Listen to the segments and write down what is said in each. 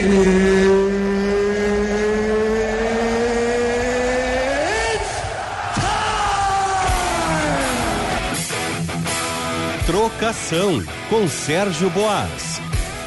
Trocação com Sérgio Boas.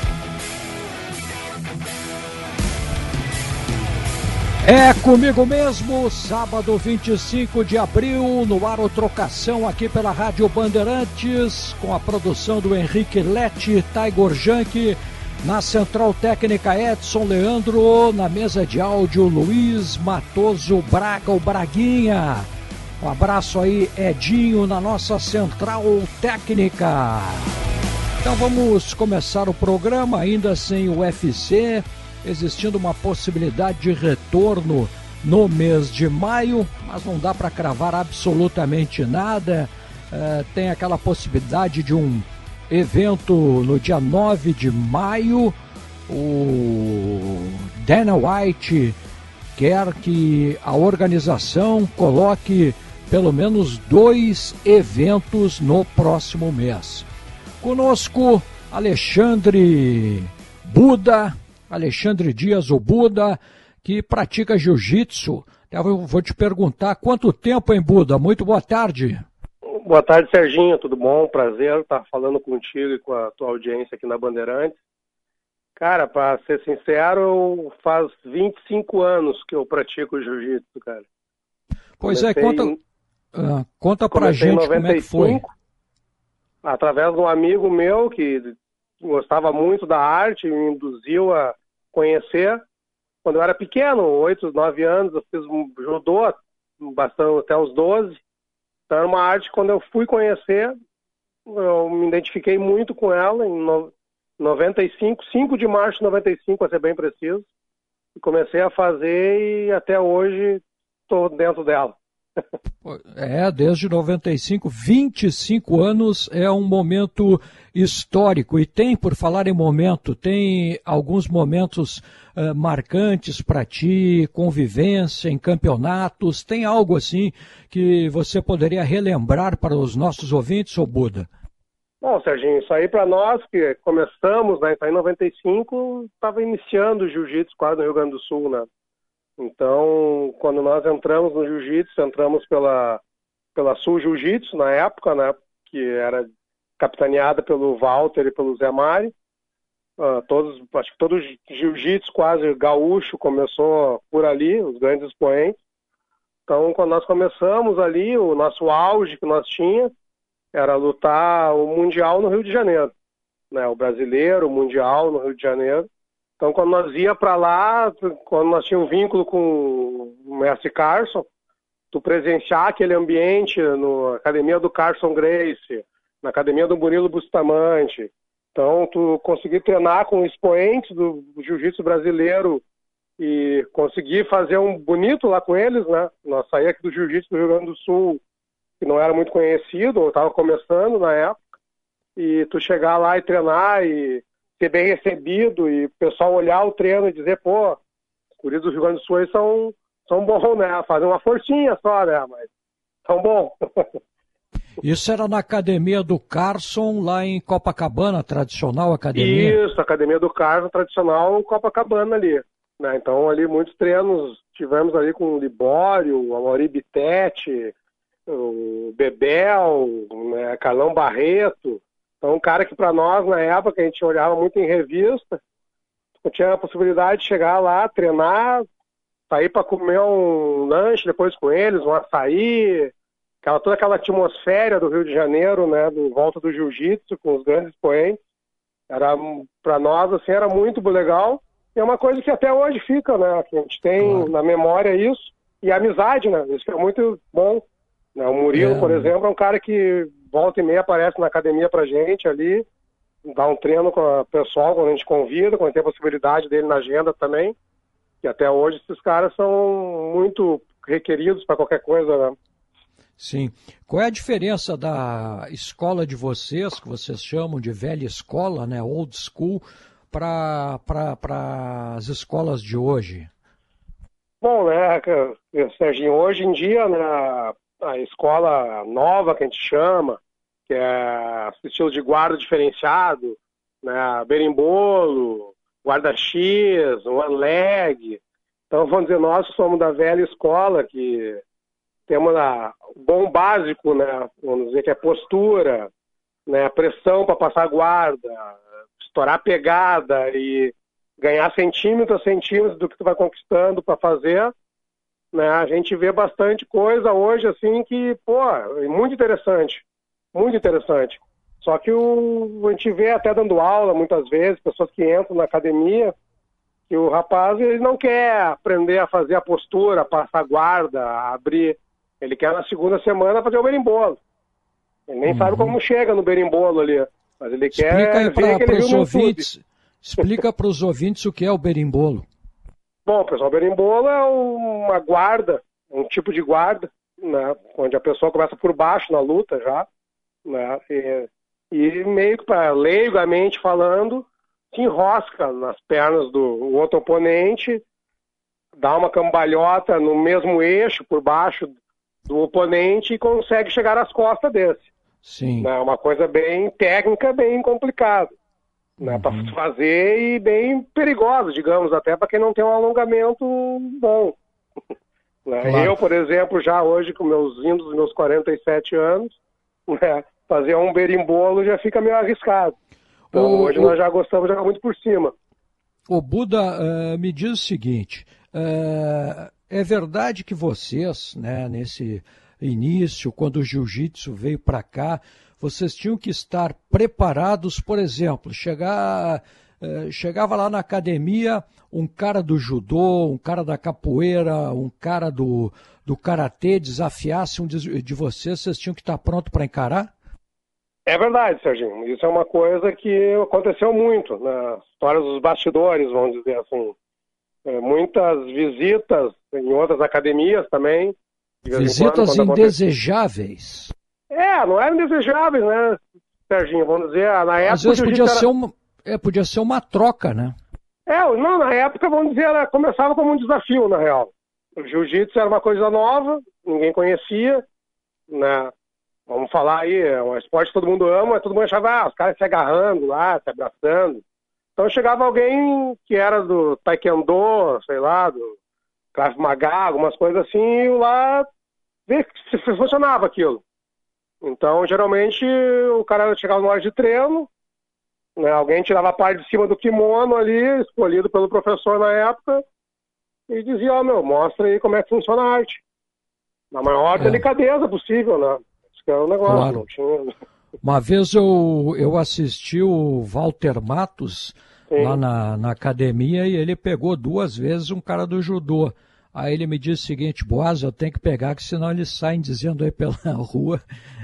É comigo mesmo, sábado 25 de abril, no ar o Trocação aqui pela Rádio Bandeirantes, com a produção do Henrique Lete, Taigor Janke, na central técnica Edson Leandro, na mesa de áudio Luiz Matoso Braga, o Braguinha. Um abraço aí, Edinho, na nossa central técnica. Então vamos começar o programa, ainda sem o UFC, existindo uma possibilidade de retorno no mês de maio, mas não dá para cravar absolutamente nada. Tem aquela possibilidade de um evento no dia 9 de maio. O Dana White quer que a organização coloque pelo menos 2 eventos no próximo mês. Conosco, Alexandre Dias, o Buda, que pratica jiu-jitsu. Eu vou te perguntar, quanto tempo, hein, Buda? Muito boa tarde. Boa tarde, Serginho, tudo bom? Prazer estar falando contigo e com a tua audiência aqui na Bandeirantes. Cara, para ser sincero, faz 25 anos que eu pratico jiu-jitsu, cara. Pois conta pra gente como é que foi. Através de um amigo meu que gostava muito da arte, me induziu a conhecer. Quando eu era pequeno, 8, 9 anos, eu fiz um judô bastante até os 12. Então era uma arte, quando eu fui conhecer, eu me identifiquei muito com ela em 95, 5 de março de 95, para ser bem preciso. E comecei a fazer e até hoje estou dentro dela. Desde 95, 25 anos é um momento histórico. E tem, por falar em momento, tem alguns momentos marcantes para ti, convivência em campeonatos, tem algo assim que você poderia relembrar para os nossos ouvintes, ô Buda? Bom, Serginho, isso aí para nós que começamos, né, em 95, estava iniciando o jiu-jitsu quase no Rio Grande do Sul, né? Então, quando nós entramos no jiu-jitsu, entramos pela Sul Jiu-Jitsu na época, né, que era capitaneada pelo Walter e pelo Zé Mari. Acho que todo jiu-jitsu quase gaúcho começou por ali, os grandes expoentes. Então, quando nós começamos ali, o nosso auge que nós tínhamos era lutar o Mundial no Rio de Janeiro, né, o brasileiro, o Mundial no Rio de Janeiro. Então, quando nós ia para lá, quando nós tínhamos um vínculo com o mestre Carson, tu presenciar aquele ambiente na academia do Carson Gracie, na academia do Murilo Bustamante. Então, tu conseguir treinar com expoentes do jiu-jitsu brasileiro e conseguir fazer um bonito lá com eles, né? Nós saímos aqui do jiu-jitsu do Rio Grande do Sul, que não era muito conhecido, ou estava começando na época, e tu chegar lá e treinar e ser bem recebido e o pessoal olhar o treino e dizer, pô, os guris do Rio Grande do Sul aí são bons, né? Fazem uma forcinha só, né? Mas são bons. Isso era na academia do Carson, lá em Copacabana, tradicional academia? Isso, a academia do Carson, tradicional Copacabana ali. Né? Então, ali muitos treinos tivemos ali com o Libório, o Amaury Bittetti, o Bebel, né? Carlão Barreto. Então, um cara que para nós, na época, a gente olhava muito em revista, tinha a possibilidade de chegar lá, treinar, sair para comer um lanche depois com eles, um açaí, toda aquela atmosfera do Rio de Janeiro, né, do volta do jiu-jitsu, com os grandes expoentes. Para nós, assim, era muito legal. E é uma coisa que até hoje fica, né, que a gente tem na memória isso. E a amizade, né, isso que é muito bom. Né? O Murilo, por exemplo, é um cara que volta e meia aparece na academia pra gente ali, dá um treino com o pessoal quando a gente convida, quando tem a possibilidade dele na agenda também. E até hoje esses caras são muito requeridos para qualquer coisa, né? Sim. Qual é a diferença da escola de vocês, que vocês chamam de velha escola, né, old school, para as escolas de hoje? Bom, né, Serginho, hoje em dia, né, a escola nova que a gente chama, que é estilo de guarda diferenciado, né, berimbolo, guarda-X, one leg. Então, vamos dizer, nós somos da velha escola, que temos o bom básico, né? Vamos dizer que é postura, né? Pressão para passar guarda, estourar pegada e ganhar centímetro a centímetro do que tu vai conquistando para fazer, né? A gente vê bastante coisa hoje, assim, que, é muito interessante. Muito interessante. Só que a gente vê até dando aula, muitas vezes, pessoas que entram na academia, que o rapaz ele não quer aprender a fazer a postura, passar guarda, abrir. Ele quer na segunda semana fazer o berimbolo. Ele nem sabe como chega no berimbolo ali. Mas ele quer ver que ele viu no YouTube. Explica para os ouvintes o que é o berimbolo. Bom, pessoal, o berimbolo é uma guarda, um tipo de guarda, né, onde a pessoa começa por baixo na luta já, né, e meio que, leigamente falando, se enrosca nas pernas do outro oponente, dá uma cambalhota no mesmo eixo por baixo do oponente e consegue chegar às costas desse. Sim. É uma coisa bem técnica, bem complicada, né, para fazer e bem perigosa, digamos, até para quem não tem um alongamento bom. Né? Claro. Eu, por exemplo, já hoje, com meus 47 anos, né, fazer um berimbolo já fica meio arriscado. Então, hoje nós já gostamos de jogar muito por cima. O Buda, me diz o seguinte, é verdade que vocês, né, nesse início, quando o jiu-jitsu veio para cá, vocês tinham que estar preparados, por exemplo, chegava lá na academia um cara do judô, um cara da capoeira, um cara do karatê, desafiasse um de vocês tinham que estar pronto para encarar? É verdade, Serginho. Isso é uma coisa que aconteceu muito na história dos bastidores, vamos dizer assim. Muitas visitas em outras academias também. Visitas indesejáveis. Não eram indesejáveis, né, Serginho? Vamos dizer, na época... Às vezes podia ser uma troca, né? Não, na época, vamos dizer, ela começava como um desafio, na real. O jiu-jitsu era uma coisa nova, ninguém conhecia, né? Vamos falar aí, é um esporte que todo mundo ama, todo mundo achava, os caras se agarrando lá, se abraçando. Então chegava alguém que era do taekwondo, sei lá, do Krav Maga, algumas coisas assim, e lá ver se funcionava aquilo. Então, geralmente, o cara chegava na hora de treino, né, alguém tirava a parte de cima do kimono ali, escolhido pelo professor na época, e dizia, mostra aí como é que funciona a arte. Na maior delicadeza possível, né? É um negócio, claro. Não tinha... Uma vez eu assisti o Walter Matos lá na academia e ele pegou 2 vezes um cara do judô. Aí ele me disse o seguinte, Boaz, eu tenho que pegar, que senão eles saem dizendo aí pela rua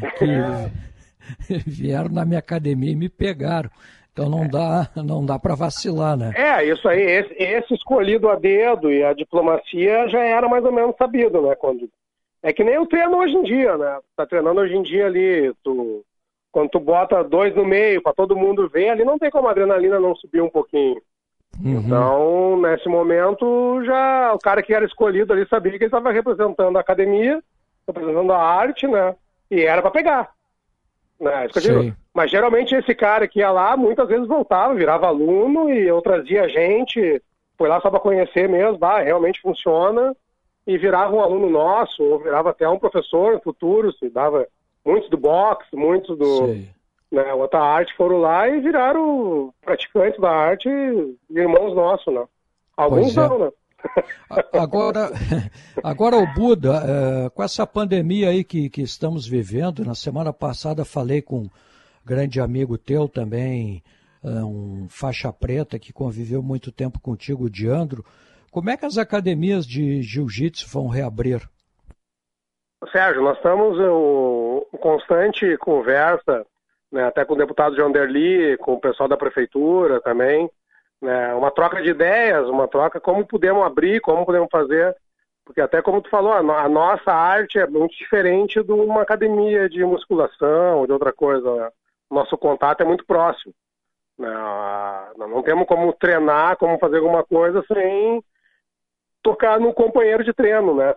que vieram na minha academia e me pegaram. Então não dá para vacilar, né? Isso aí, esse escolhido a dedo e a diplomacia já era mais ou menos sabido, né? É que nem o treino hoje em dia, né? Tá treinando hoje em dia ali, quando tu bota 2 no meio para todo mundo ver, ali não tem como a adrenalina não subir um pouquinho. Então, nesse momento, já o cara que era escolhido ali sabia que ele estava representando a academia, representando a arte, né? E era para pegar. Né? Isso que eu digo. Mas geralmente esse cara que ia lá, muitas vezes voltava, virava aluno e eu trazia gente, foi lá só para conhecer mesmo, realmente funciona. E virava um aluno nosso, ou virava até um professor no futuro, se dava muitos do boxe, muitos do outra arte foram lá e viraram praticantes da arte e irmãos nossos, né? Alguns não, né? Agora o Buda, com essa pandemia aí que estamos vivendo, na semana passada falei com um grande amigo teu também, um faixa preta que conviveu muito tempo contigo, o Diandro. Como é que as academias de jiu-jitsu vão reabrir? Sérgio, nós estamos em constante conversa, né, até com o deputado João Derli, com o pessoal da prefeitura também, né, uma troca de ideias, uma troca como podemos abrir, como podemos fazer, porque até como tu falou, a nossa arte é muito diferente de uma academia de musculação ou de outra coisa, né? Nosso contato é muito próximo. Né? Não temos como treinar, como fazer alguma coisa sem tocar no companheiro de treino, né?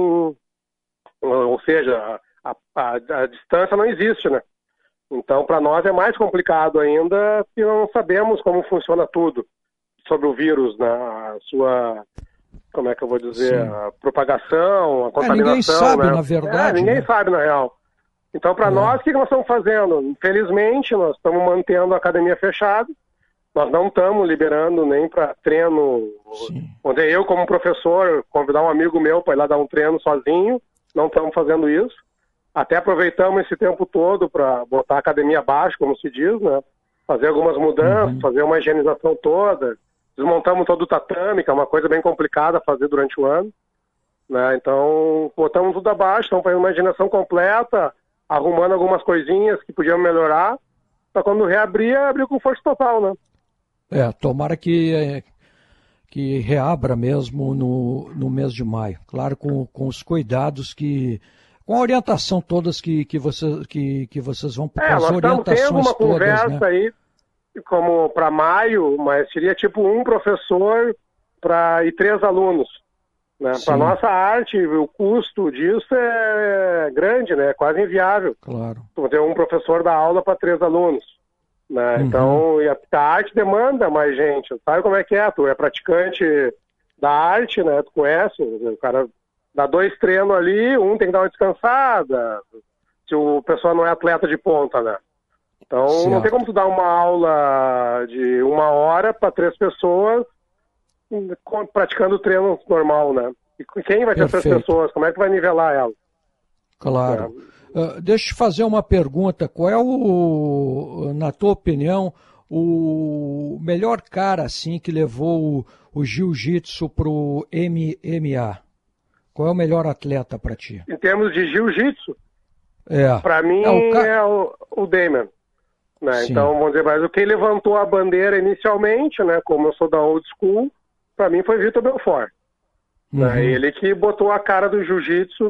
Ou seja, a distância não existe, né? Então, para nós é mais complicado ainda, porque não sabemos como funciona tudo. sobre o vírus, né? A sua, como é que eu vou dizer, Sim. a propagação, a contaminação. Ninguém sabe, né? na verdade. Ninguém sabe, na real. Então, para nós, o que nós estamos fazendo? Infelizmente, nós estamos mantendo a academia fechada. Nós não estamos liberando nem para treino. Onde eu, como professor, convidar um amigo meu para ir lá dar um treino sozinho, não estamos fazendo isso. Até aproveitamos esse tempo todo para botar a academia abaixo, como se diz, né? Fazer algumas mudanças, fazer uma higienização toda. Desmontamos todo o tatame, que é uma coisa bem complicada fazer durante o ano. Né? Então, botamos tudo abaixo, estamos fazendo uma higienização completa, arrumando algumas coisinhas que podiam melhorar, para quando reabrir, abrir com força total, né? Tomara que reabra mesmo no mês de maio. Claro, com os cuidados com a orientação todas que vocês vão... As orientações tem alguma todas, conversa, né? Aí, como para maio, mas seria tipo um professor e 3 alunos. Né? Para nossa arte, o custo disso é grande, né? É quase inviável. Claro. Ter um professor dar aula para 3 alunos. Né? Então, a arte demanda mais gente. Sabe como é que é? Tu é praticante da arte, né? Tu conhece, o cara dá 2 treinos ali, um tem que dar uma descansada, se o pessoal não é atleta de ponta, né? Então, não tem como tu dar uma aula de 1 hora para 3 pessoas praticando treino normal, né? E quem vai ter essas pessoas? Como é que vai nivelar elas? Claro. Deixa eu te fazer uma pergunta. Qual é na tua opinião, o melhor cara assim que levou o jiu-jitsu pro MMA? Qual é o melhor atleta para ti? Em termos de jiu-jitsu? Para mim é o Damian. Né? Então, vamos dizer, mas quem levantou a bandeira inicialmente, né, como eu sou da old school, para mim foi Vitor Belfort. Né? Ele que botou a cara do jiu-jitsu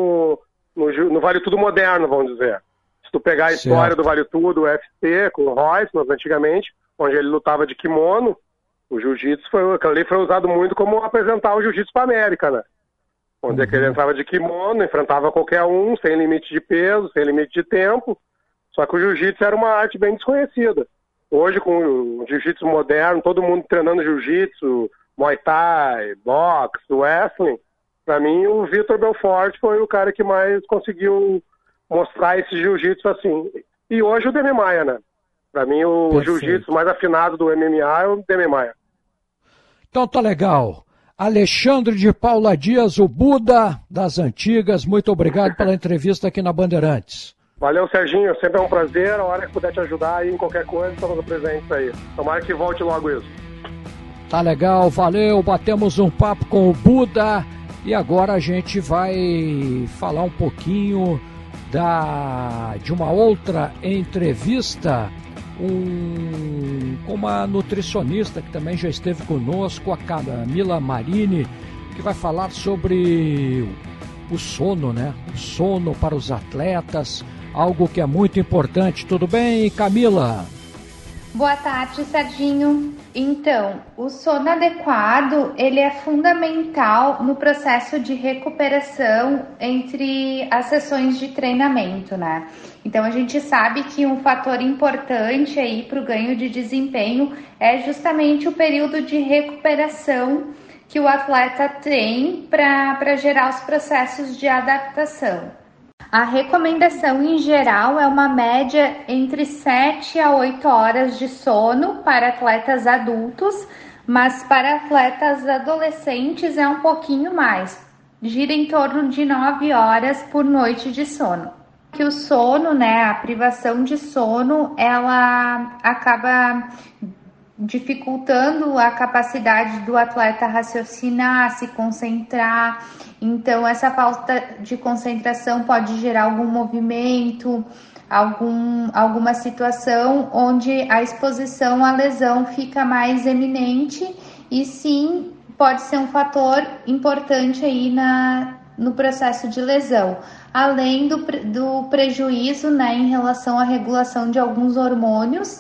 no Vale Tudo moderno, vamos dizer. Se tu pegar a história do Vale Tudo, o UFC, com o Royce, antigamente, onde ele lutava de kimono, o jiu-jitsu foi usado muito como apresentar o jiu-jitsu para a América, né? Vamos dizer que ele entrava de kimono, enfrentava qualquer um, sem limite de peso, sem limite de tempo, só que o jiu-jitsu era uma arte bem desconhecida. Hoje, com o jiu-jitsu moderno, todo mundo treinando jiu-jitsu, Muay Thai, boxe, wrestling, para mim, o Vitor Belfort foi o cara que mais conseguiu mostrar esse jiu-jitsu assim. E hoje o Demian Maia, né? Para mim, o jiu-jitsu mais afinado do MMA é o Demian Maia. Então tá legal. Alexandre de Paula Dias, o Buda das Antigas, muito obrigado pela entrevista aqui na Bandeirantes. Valeu, Serginho. Sempre é um prazer. A hora que puder te ajudar aí em qualquer coisa, estamos presentes aí. Tomara que volte logo isso. Tá legal, valeu. Batemos um papo com o Buda. E agora a gente vai falar um pouquinho de uma outra entrevista com uma nutricionista que também já esteve conosco, a Camila Marini, que vai falar sobre o sono, né? O sono para os atletas, algo que é muito importante. Tudo bem, Camila? Boa tarde, Serginho. Então, o sono adequado, ele é fundamental no processo de recuperação entre as sessões de treinamento, né? Então, a gente sabe que um fator importante aí para o ganho de desempenho é justamente o período de recuperação que o atleta tem para gerar os processos de adaptação. A recomendação em geral é uma média entre 7 a 8 horas de sono para atletas adultos, mas para atletas adolescentes é um pouquinho mais, gira em torno de 9 horas por noite de sono. Que o sono, né, a privação de sono, ela acaba dificultando a capacidade do atleta raciocinar, se concentrar. Então, essa falta de concentração pode gerar algum movimento, alguma situação onde a exposição à lesão fica mais eminente e sim, pode ser um fator importante aí no processo de lesão. Além do prejuízo, né, em relação à regulação de alguns hormônios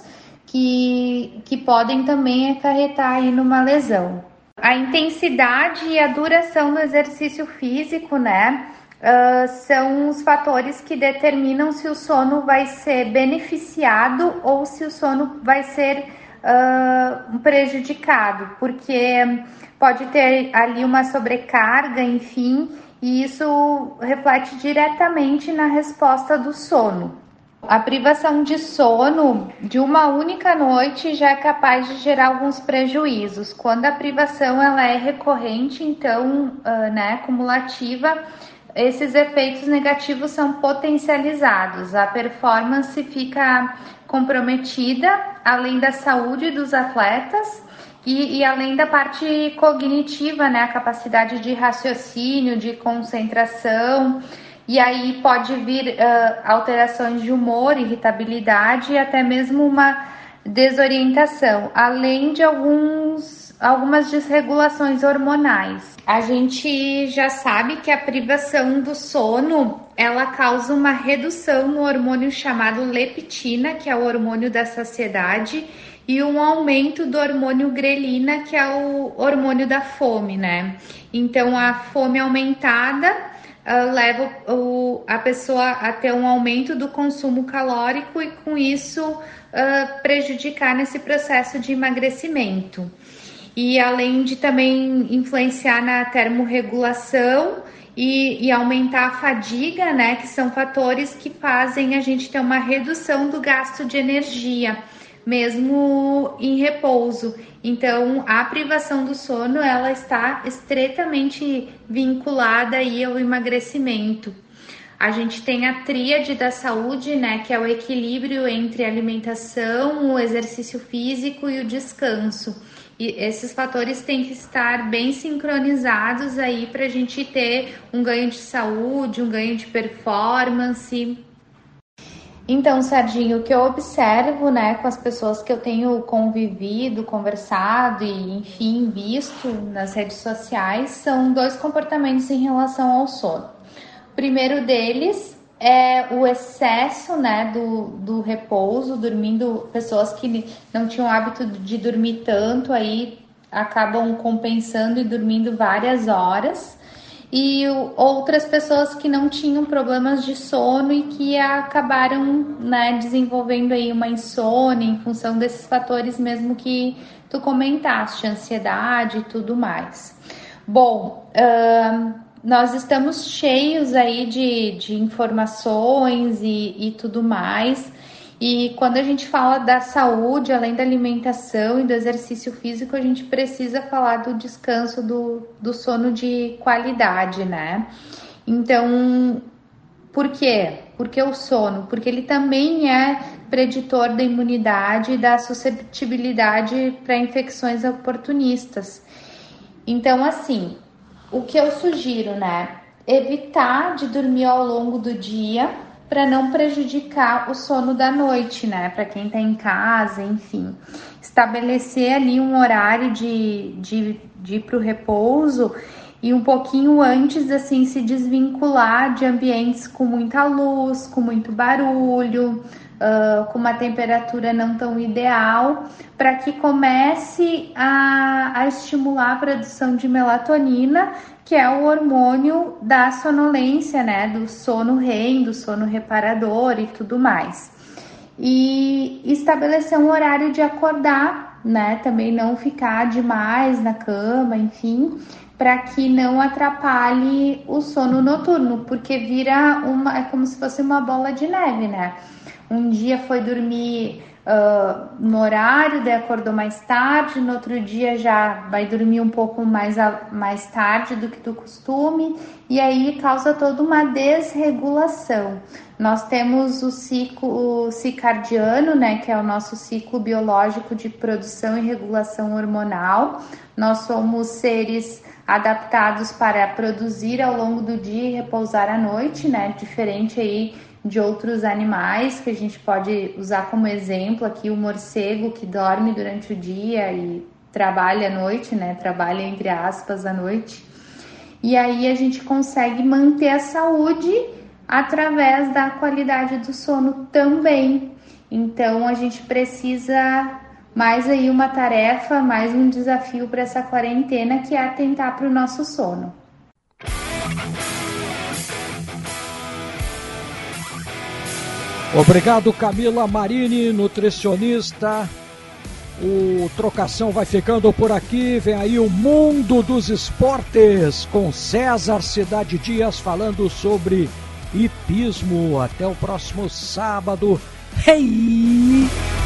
que podem também acarretar aí numa lesão. A intensidade e a duração do exercício físico, né, são os fatores que determinam se o sono vai ser beneficiado ou se o sono vai ser prejudicado, porque pode ter ali uma sobrecarga, enfim, e isso reflete diretamente na resposta do sono. A privação de sono de uma única noite já é capaz de gerar alguns prejuízos. Quando a privação ela é recorrente, então, cumulativa, esses efeitos negativos são potencializados. A performance fica comprometida, além da saúde dos atletas e além da parte cognitiva, né? A capacidade de raciocínio, de concentração. E aí pode vir alterações de humor, irritabilidade e até mesmo uma desorientação, além de algumas desregulações hormonais. A gente já sabe que a privação do sono, ela causa uma redução no hormônio chamado leptina, que é o hormônio da saciedade, e um aumento do hormônio grelina, que é o hormônio da fome, né? Então, a fome aumentada leva a pessoa a ter um aumento do consumo calórico e, com isso, prejudicar nesse processo de emagrecimento. E além de também influenciar na termorregulação e aumentar a fadiga, né, que são fatores que fazem a gente ter uma redução do gasto de energia, mesmo em repouso. Então, a privação do sono, ela está estreitamente vinculada aí ao emagrecimento. A gente tem a tríade da saúde, né, que é o equilíbrio entre a alimentação, o exercício físico e o descanso. E esses fatores têm que estar bem sincronizados aí para a gente ter um ganho de saúde, um ganho de performance. Então, Serginho, o que eu observo, né, com as pessoas que eu tenho convivido, conversado e, enfim, visto nas redes sociais, são 2 comportamentos em relação ao sono. O primeiro deles é o excesso, né, do repouso, dormindo, pessoas que não tinham hábito de dormir tanto, aí acabam compensando e dormindo várias horas. E outras pessoas que não tinham problemas de sono e que acabaram, né, desenvolvendo aí uma insônia em função desses fatores mesmo que tu comentaste, ansiedade e tudo mais. Bom, nós estamos cheios aí de informações e tudo mais. E quando a gente fala da saúde, além da alimentação e do exercício físico, a gente precisa falar do descanso, do sono de qualidade, né? Então, por quê? Porque o sono? Porque ele também é preditor da imunidade e da susceptibilidade para infecções oportunistas. Então, assim, o que eu sugiro, né? Evitar de dormir ao longo do dia, para não prejudicar o sono da noite, né? Para quem tá em casa, enfim. Estabelecer ali um horário de ir pro repouso e um pouquinho antes, assim, se desvincular de ambientes com muita luz, com muito barulho, com uma temperatura não tão ideal, para que comece a estimular a produção de melatonina, que é o hormônio da sonolência, né, do sono REM, do sono reparador e tudo mais. E estabelecer um horário de acordar, né, também não ficar demais na cama, enfim, para que não atrapalhe o sono noturno, porque vira é como se fosse uma bola de neve, né? Um dia foi dormir no horário, daí acordou mais tarde, no outro dia já vai dormir um pouco mais tarde do que do costume, e aí causa toda uma desregulação. Nós temos o ciclo circadiano, né, que é o nosso ciclo biológico de produção e regulação hormonal. Nós somos seres adaptados para produzir ao longo do dia e repousar à noite, né, diferente aí de outros animais que a gente pode usar como exemplo aqui, o morcego que dorme durante o dia e trabalha à noite, né? Trabalha entre aspas à noite. E aí a gente consegue manter a saúde através da qualidade do sono também. Então a gente precisa mais aí uma tarefa, mais um desafio para essa quarentena, que é atentar para o nosso sono. Obrigado, Camila Marini, nutricionista. O Trocação vai ficando por aqui. Vem aí o Mundo dos Esportes com César Cidade Dias falando sobre hipismo. Até o próximo sábado. Hey!